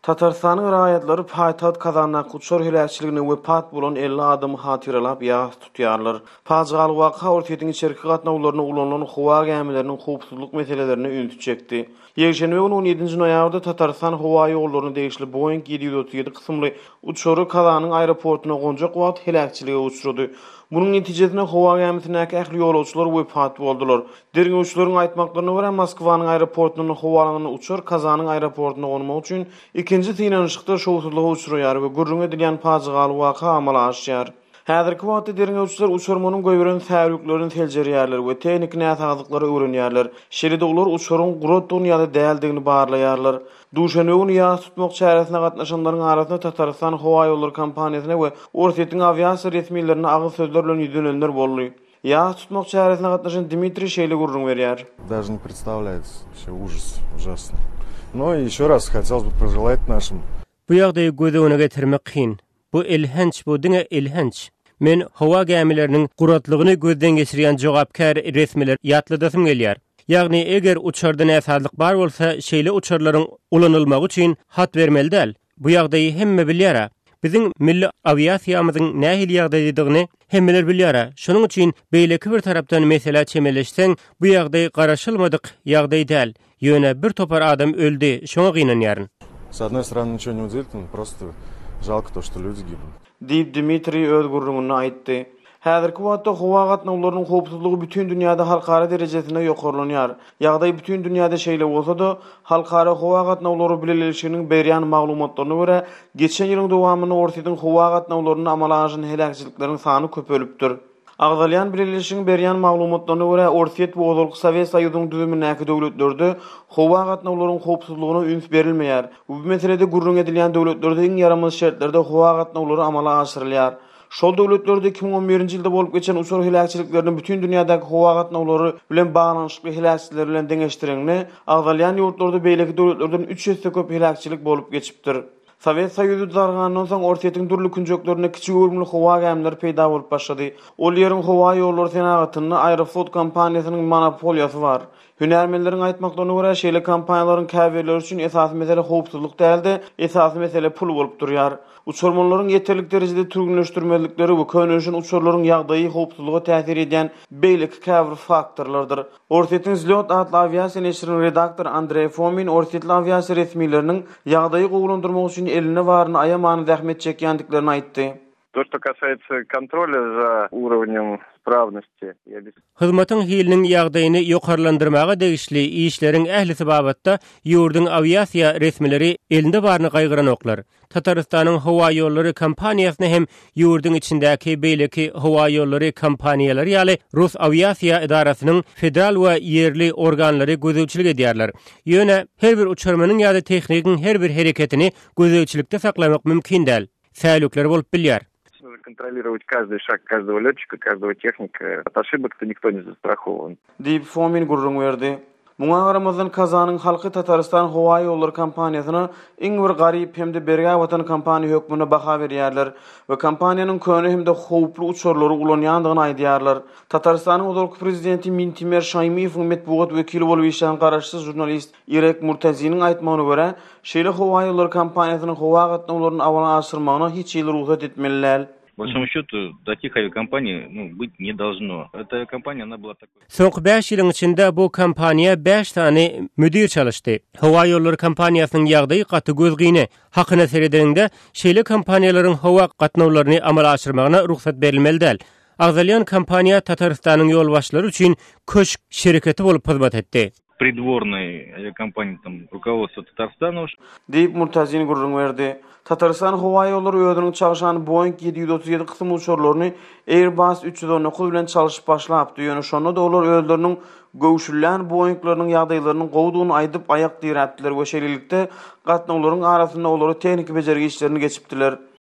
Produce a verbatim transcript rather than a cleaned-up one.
Tatarstanyň raýatlary paýtaht Kazannak uçur helakçylygyny we pat bolan elli adamy hatyralap ýa tutýarlar. Paçgaly waka ortaýytyň içerki gatnawlaryna ulanylan howa gämileriniň howpsuzlyk meselelerini ünsüp çekdi. Ýeşenbe on ýedinji noýabrda Tatarstan howa ýollaryny degişli Boeing yedi yüz otuz ýedi kysymly uçury Kazanyň aeroportuna gonjak wagt helakçylyga uçurdy. Bunun netijesinde howa gämitindäki ähli ýolagçylar wepat boldular. Dergäwçilerin aýtmaklaryna görä Moskwanyň aeroportundan howalanan uçur Kazanyň aeroportuna gonmak üçin ikinji synanyşykda şowsuzlyga uçurýar we gürrüň edilýän paçgaly waka amala aşýar. Häzirki wagtda dergäwçiler uçurmanyň göýbüren täwirliklerini teljerýärler we tehnik näsazlyklary öwrenýärler. Şeýle olar uçuryň gurat dünýäde däldigini barlaýarlar. Duşanbe günü ýa tutmak çäresine gatnaşanlaryň arasynda Tatarstan Howa ýolları kompaniýasyna we Orsetýiň aviasiýa resmiýetlerine agyr sözler bilen ýüzenenler boldy. Ýa tutmak çäresine gatnaşan Dmitri şeýle gurrun berýär. Даже не представляете, вообще ужас, ужасно. Но еще раз хотелось бы пожелать нашим. Bu ýagdaýy göze getirmek kyn. Bu ilhenç, bu diňe ilhenç. Men howa gämileriniň guratlygyny gözden geçirýän jogapkar resmiler ýatladasym gelýär. Ýagny eger uçarda näsazlyk bar bolsa, şeýle uçarlaryň ulanylmagy üçin hat bermeli däl. Bu ýagdaýy hemme bilýär. Biziň milli aviasiýamyzyň nähili ýagdaýydygyny hemmeler bilýär. Şonuň üçin beýleki bir tarapdan mesele çemeleşseň, bu ýagdaý garaşylmadyk ýagdaý däl. Ýöne bir topar adam öldü, şoňa gynanýaryn. С одной стороны, ничего не удивительно, просто жалко то, что люди гибнут. Diýip Dmitri öz gurrungyny aýtdy. Häzirki wagtda howa gatnawlarynyň howpsuzlygy bütün dünýäde halkara derejesinde ýokarlanýar. Ýagdaý bütün dünýäde şeýle bolsa-da, halkara howa gatnawlary bileşiginiň berýän maglumatlaryna görä, geçen ýylyň dowamyny ortaýytyň howa gatnawlaryny amala aşyran helakçylyklariň sany köpelipdir. Agdalyan bileşiginiň berýän maglumatlaryna görä, Orset we Ozalky Sowet Soýuzynyň düzümindäki döwletlerde howa gatnawlarynyň howpsuzlygyna üns berilmeýär. Bu meselede gurrun edilýän döwletlerde iň ýaramaz şertlerde howa gatnawlary amala aşyrylýar. Şol döwletlerde iki bin on birinji ýylda bolup geçen uçur helakçylyklarynyň bütün dünýädäki howa gatnawlary bilen baglanyşykly helakçylyklary bilen deňeşdirilýäni, agdalyan ýurtlarda beýleki döwletlerden üç yüzden köp helakçylyk bolup geçipdir. Sowet Soýuzy dargandan soň Orsetýiň durly künjeklerinde kiçik ölümli howa gämileri peýda bolup başlady. Ol ýeriň howa ýollary senagatyny Aeroflot kompaniýasynyň monopoliýasy bar. Hünärmenleriň aýtmaklaryna görä, şeýle kompaniýalaryň käbirleri üçin esasy mesele howpsuzlyk däldi, esasy mesele pul bolup durýar. Uçurmanlaryň ýeterlik derejede türgünleşdirmelikleri we könüşin uçurlaryň ýagdaýy howpsuzlyga täsir edýän beýleki käbir faktorlardyr. Orsetýiň Zlot adly aviasiýa neşriniň redaktor Andrey Fomin Orsetýiň aviasiýa resmiýetleriniň ýagdaýy gowulandyrmak üçin eline baryny aýamany zähmet çekýändiklerini aýtdy. То, что касается контроля за уровнем справности, я без... Hyzmatyň hiliniň ýagdaýyny ýokarlandyrmaga degişli işleriň ählisi babatda ýurdun aviasiýa resmileri elinde baryny gaýgyran oklar. Tatarstanyň howa ýollary kompaniýasyna hem ýurdun içindäki beýleki howa ýollary kompaniýalary ýaly Rus aviasiýa idarasynyň federal we ýerli organlary gözegçilik edýärler. Ýöne her bir uçurmanyň ýa-da tehnikiň her bir hereketini gözegçilikde saklamak mümkin däl. Säýlükler bolup bilýär. Контролировать каждый шаг каждого летчика, каждого техника. От ошибок-то никто не застрахован. Diýip Fomin gurrun berdi. Muňa garamazdan Kazanyň halky Tatarstan howa ýollary kompaniýasyna iň bir garyp hemde berge watan kompaniýa hökmüne baha berýärler we kompaniýanyň köni hemde howply uçurlary ulanýandygyny aýdýarlar. Tatarstanyň Ozalky prezidenti Mintimer Şaýmyýewiň metbuat wekili bolup işleýän garaşsy jurnalist Irek Murtazynyň aýtmagyna görä, şeýle howa ýollary kompaniýasynyň howa gatnawlaryny awala aşyrmagyna hiç ýyl ruhsat etmeliler. По большому счету, таких авиакомпаний ну, быть не должно. Эта авиакомпания, она была такой... Soňky beş ýylyň içinde bu kompaniýa beş tane müdir çalışdy. Howa ýollary kompaniýasynyň ýagdaýy gaty gözgini hakyna seredende şeýle kompaniýalaryň howa gatnawlaryny amala aşyrmagyna ruhsat berilmeli däl. Agdalyan kompaniýa Tatarstanyň ýolbaşçylary üçin köşk şirketi bolup hyzmat etdi. Придворной авиакомпании там руководство Татарстана diýip Murtazyny gurrun berdi. Tatarstan howa ýollary ödüniň çalışan Boeing yedi yüz otuz ýedi kysym uçurlaryny Airbus üç yüz on dokuz bilen çalışyp başlapdy. Ýöne şonda da olar özleriniň göwüşülän Boeinglarynyň ýagdaýlaryny gowdugyny aýdyp aýak diýräpdiler we şeýlelikde gatnawlaryň arasynda olary tehnik bejergi işlerini geçipdiler.